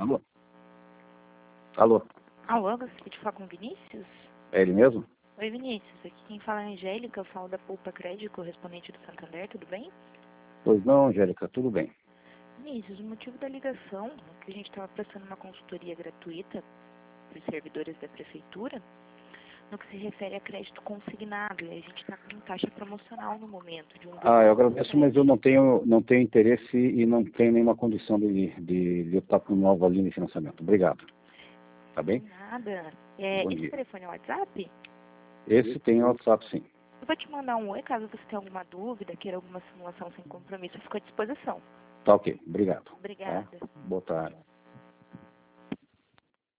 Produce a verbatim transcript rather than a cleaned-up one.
Alô? Alô? Alô, gostaria de falar com o Vinícius? É ele mesmo? Oi, Vinícius. Aqui quem fala é a Angélica, eu falo da Poupa Crédito, correspondente do Santander, tudo bem? Pois não, Angélica, tudo bem. Vinícius, o motivo da ligação é que a gente estava prestando uma consultoria gratuita para os servidores da Prefeitura, no que se refere a crédito consignado, e a gente está com taxa promocional no momento de um Ah, eu por agradeço, mas eu não tenho, não tenho interesse e não tenho nenhuma condição de, de, de optar por nova linha de financiamento. Obrigado. Tá bem? Nada. É, Bom esse dia. telefone é o WhatsApp? Esse tem WhatsApp, sim. Eu vou te mandar um oi, caso você tenha alguma dúvida, queira alguma simulação sem compromisso, eu fico à disposição. Tá ok. Obrigado. Tá? Obrigada. Boa tarde.